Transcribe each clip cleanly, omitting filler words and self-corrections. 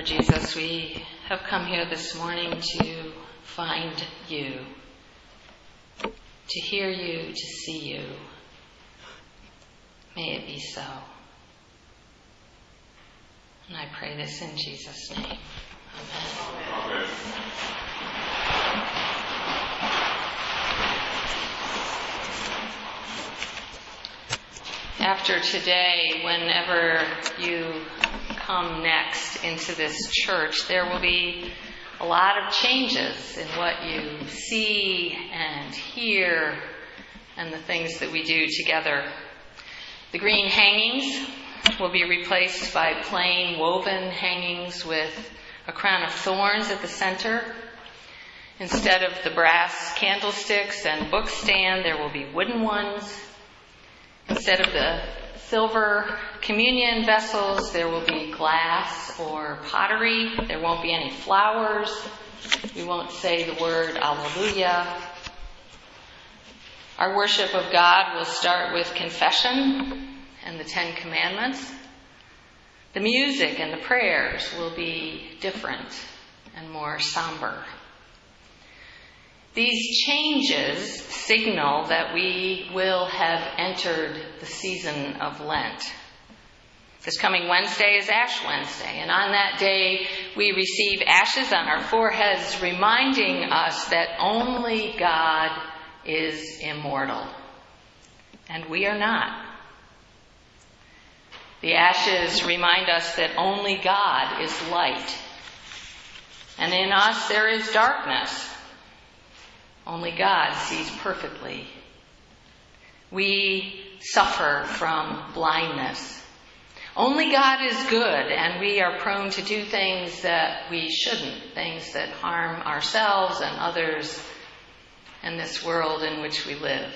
Lord Jesus, we have come here this morning to find you, to hear you, to see you. May it be so. And I pray this in Jesus' name. Amen. Amen. After today, whenever you come next into this church, there will be a lot of changes in what you see and hear and the things that we do together. The green hangings will be replaced by plain woven hangings with a crown of thorns at the center. Instead of the brass candlesticks and book stand, there will be wooden ones. Instead of the silver communion vessels, there will be glass or pottery. There won't be any flowers. We won't say the word Alleluia. Our worship of God will start with confession and the 10 Commandments. The music and the prayers will be different and more somber. These changes signal that we will have entered the season of Lent. This coming Wednesday is Ash Wednesday, and on that day we receive ashes on our foreheads, reminding us that only God is immortal, and we are not. The ashes remind us that only God is light, and in us there is darkness. Only God sees perfectly. We suffer from blindness. Only God is good, and we are prone to do things that we shouldn't, things that harm ourselves and others and this world in which we live.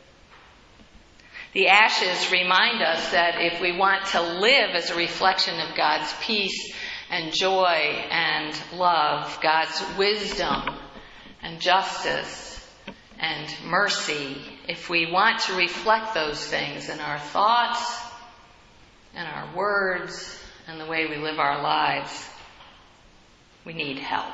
The ashes remind us that if we want to live as a reflection of God's peace and joy and love, God's wisdom and justice and mercy, if we want to reflect those things in our thoughts and our words and the way we live our lives, we need help.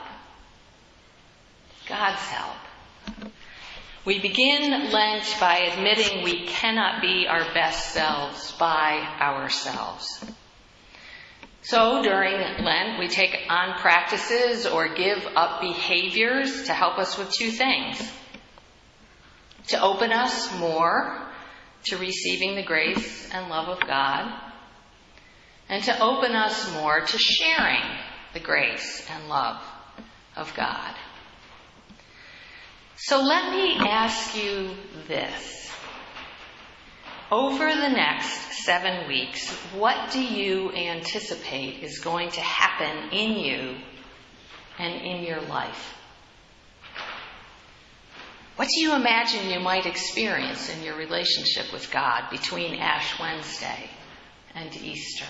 God's help. We begin Lent by admitting we cannot be our best selves by ourselves. So during Lent, we take on practices or give up behaviors to help us with two things. To open us more to receiving the grace and love of God, and to open us more to sharing the grace and love of God. So let me ask you this. Over the next 7 weeks, what do you anticipate is going to happen in you and in your life? What do you imagine you might experience in your relationship with God between Ash Wednesday and Easter?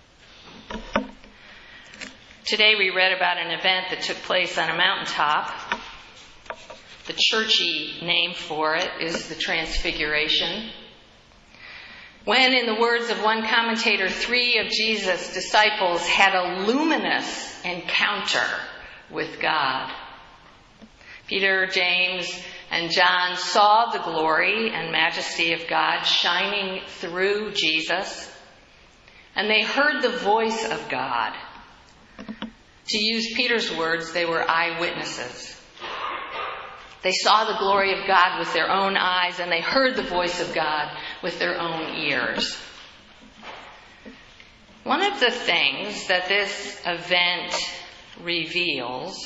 Today we read about an event that took place on a mountaintop. The churchy name for it is the Transfiguration. When, in the words of one commentator, 3 of Jesus' disciples had a luminous encounter with God. Peter, James, and John saw the glory and majesty of God shining through Jesus, and they heard the voice of God. To use Peter's words, they were eyewitnesses. They saw the glory of God with their own eyes, and they heard the voice of God with their own ears. One of the things that this event reveals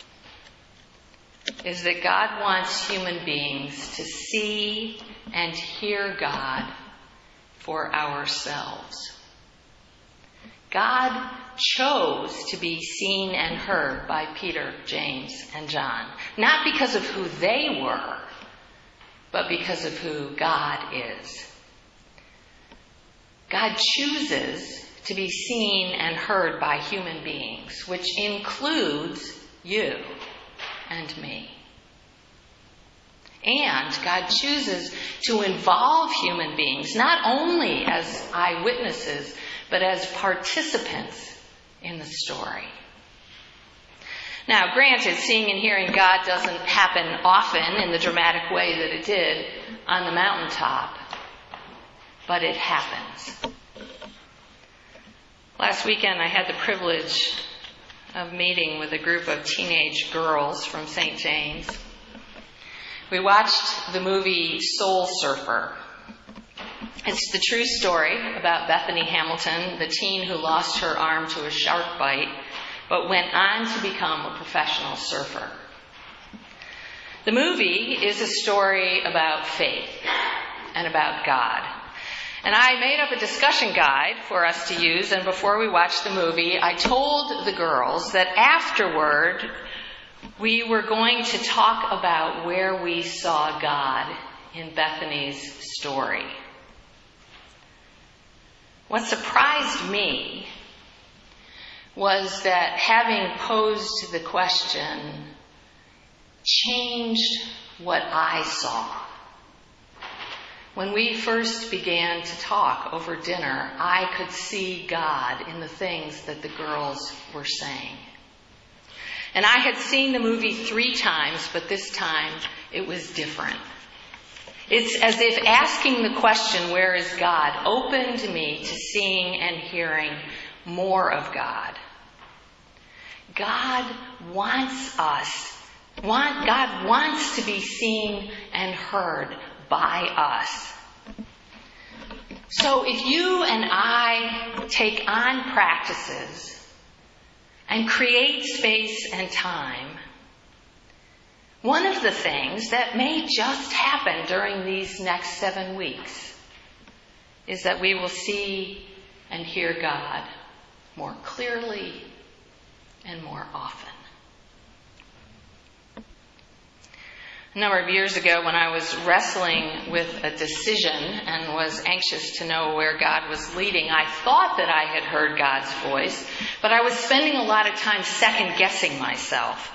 is that God wants human beings to see and hear God for ourselves. God chose to be seen and heard by Peter, James, and John, not because of who they were, but because of who God is. God chooses to be seen and heard by human beings, which includes you and me. And God chooses to involve human beings, not only as eyewitnesses, but as participants in the story. Now, granted, seeing and hearing God doesn't happen often in the dramatic way that it did on the mountaintop, but it happens. Last weekend, I had the privilege of meeting with a group of teenage girls from St. James. We watched the movie Soul Surfer. It's the true story about Bethany Hamilton, the teen who lost her arm to a shark bite, but went on to become a professional surfer. The movie is a story about faith and about God. And I made up a discussion guide for us to use, and before we watched the movie, I told the girls that afterward we were going to talk about where we saw God in Bethany's story. What surprised me was that having posed the question changed what I saw. When we first began to talk over dinner, I could see God in the things that the girls were saying. And I had seen the movie 3 times, but this time it was different. It's as if asking the question, where is God, opened me to seeing and hearing more of God. God wants to be seen and heard by us. So if you and I take on practices and create space and time, one of the things that may just happen during these next 7 weeks is that we will see and hear God more clearly and more often. A number of years ago, when I was wrestling with a decision and was anxious to know where God was leading, I thought that I had heard God's voice, but I was spending a lot of time second-guessing myself.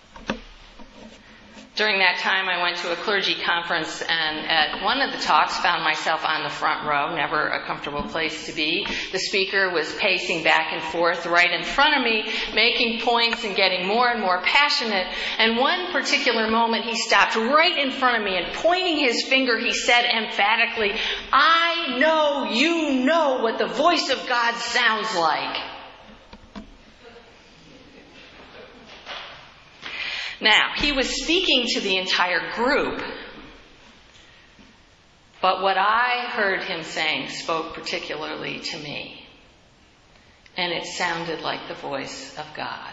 During that time, I went to a clergy conference, and at one of the talks found myself on the front row, never a comfortable place to be. The speaker was pacing back and forth right in front of me, making points and getting more and more passionate. And one particular moment, he stopped right in front of me, and pointing his finger, he said emphatically, "I know you know what the voice of God sounds like." Now, he was speaking to the entire group, but what I heard him saying spoke particularly to me, and it sounded like the voice of God.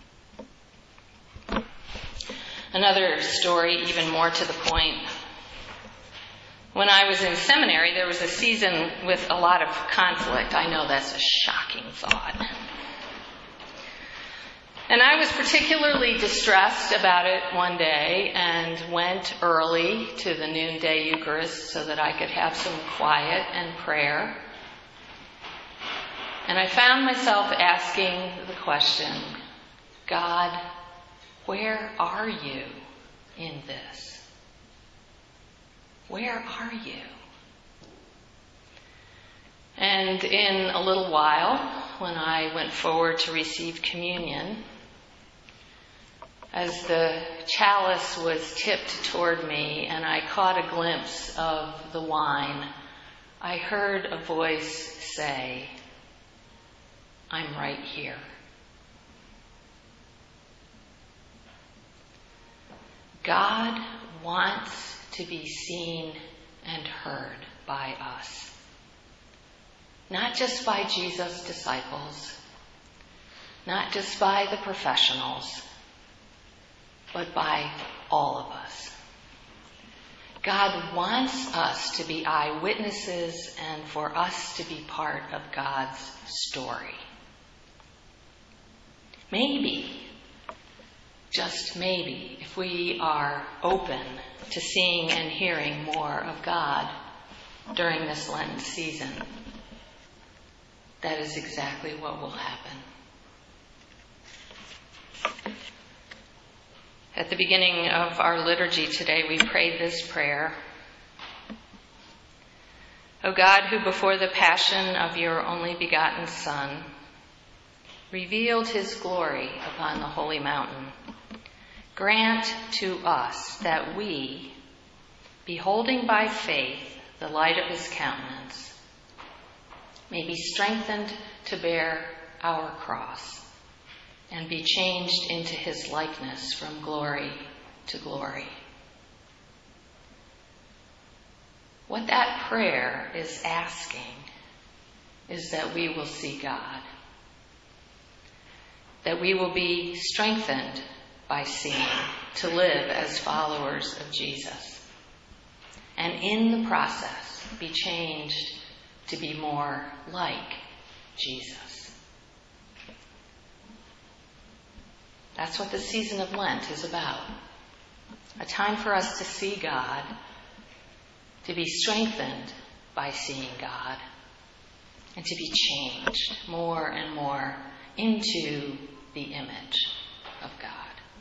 Another story, even more to the point. When I was in seminary, there was a season with a lot of conflict. I know that's a shocking thought. And I was particularly distressed about it one day and went early to the noonday Eucharist so that I could have some quiet and prayer. And I found myself asking the question, God, where are you in this? Where are you? And in a little while, when I went forward to receive communion, as the chalice was tipped toward me and I caught a glimpse of the wine, I heard a voice say, "I'm right here." God wants to be seen and heard by us. Not just by Jesus' disciples, not just by the professionals, but by all of us. God wants us to be eyewitnesses and for us to be part of God's story. Maybe, just maybe, if we are open to seeing and hearing more of God during this Lenten season, that is exactly what will happen. At the beginning of our liturgy today, we pray this prayer. O God, who before the passion of your only begotten Son revealed his glory upon the holy mountain, grant to us that we, beholding by faith the light of his countenance, may be strengthened to bear our cross and be changed into his likeness from glory to glory. What that prayer is asking is that we will see God, that we will be strengthened by seeing, to live as followers of Jesus, and in the process be changed to be more like Jesus. That's what the season of Lent is about. A time for us to see God, to be strengthened by seeing God, and to be changed more and more into the image